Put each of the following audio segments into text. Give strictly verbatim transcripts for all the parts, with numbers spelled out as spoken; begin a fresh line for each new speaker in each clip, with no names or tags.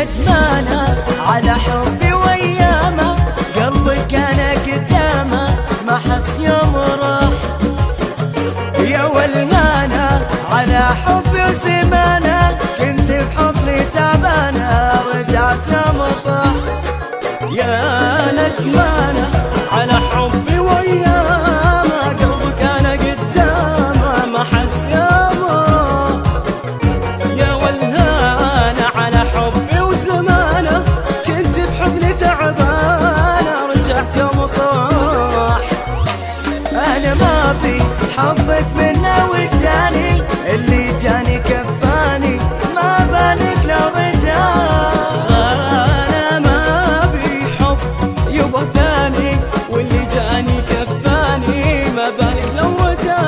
ندمانه على حبي ويامه، قلبك كان قدامه ما حس يوم راح. يا ولهانه على حبي وزمانه، كنت بحضني تعبانه رجعت يوم طاح. يا ندمانه على حبي ويامه، قلبي كان قدامه ما حس يوم راح. يا ولهانه على حبي وزمانه، كنت بحضني تعبانه رجعت يوم طاح. انا ما في حبك منا وجداني، اللي جاني كفاني ما بالك لو رجع. انا ما في حب يبغى ثاني، واللي جاني كفاني ما بالك لو رجع.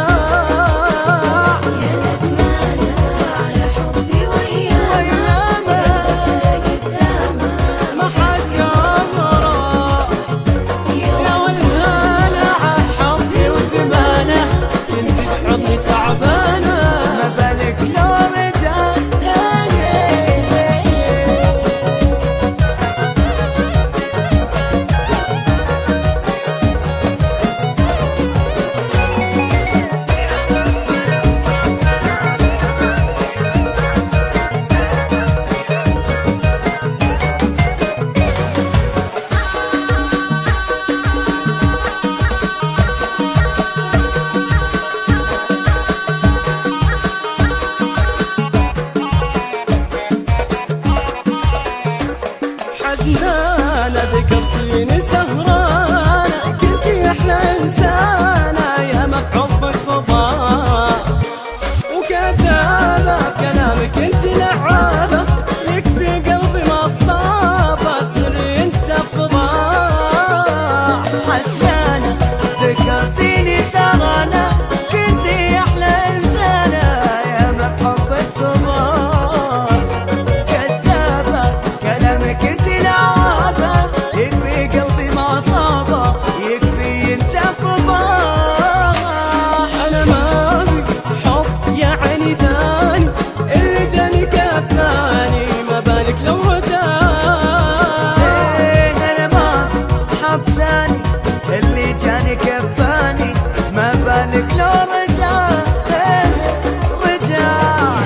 حزنانة ذكرتيني سهرانة، كنتي أحلى إنسانة يا ما بحبك صباح. وكذابة بكلامك انت لعابة، يكفي قلبي ما صابة بسري انت بفضاح. حزنانة ذكرتيني سهرانة، كنتي أحلى إنسانة يا ما بحبك صباح. كذابة كلامك انت لعابة، يكفي قلبي ما صابه يكفي انت فضاح. انا ما في حب يا عيني ثاني، اللي جاني كفاني ما بالك لو رجع. انا ما في حب ثاني، اللي جاني كفاني ما بالك لو رجع. رجع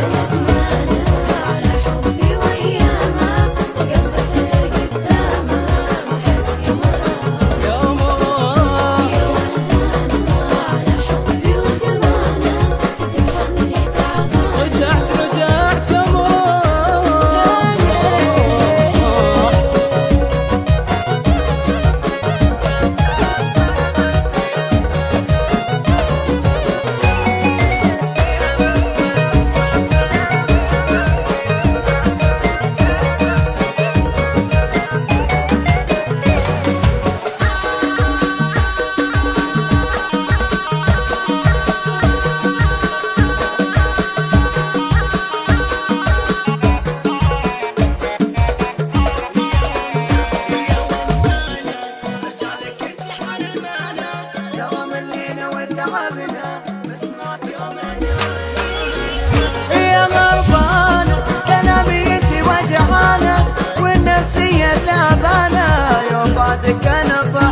يا غربانة كلامي انت وجعانة، والنفسية تعبانة يوم بعدك انا طح.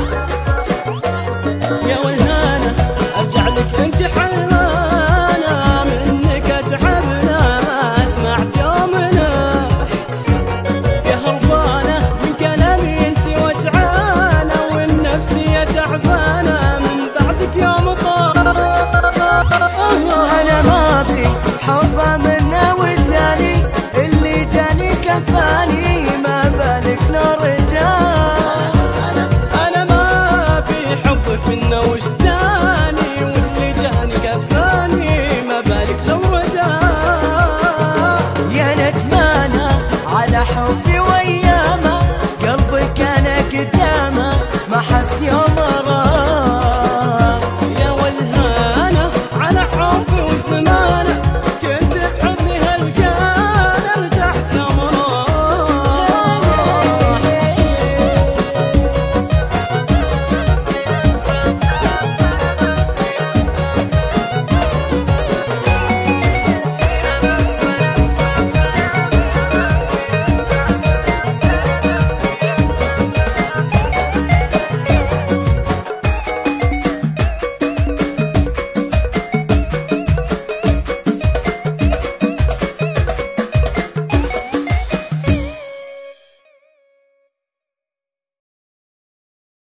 يا ولهانة ارجع لك انت حلمانة، منك اتعبنا ما سمعت يوم نحت. يا هربانة من كلامي انت وجعانة، والنفسية تعبانة من بعدك يوم طح. انا ما في حبه منا وجداني، اللي جاني كفاني ما بالك لو رجع. انا ما في حبك منا وجداني، واللي جاني كفاني ما بالك لو رجع. يا ندمانه على حبي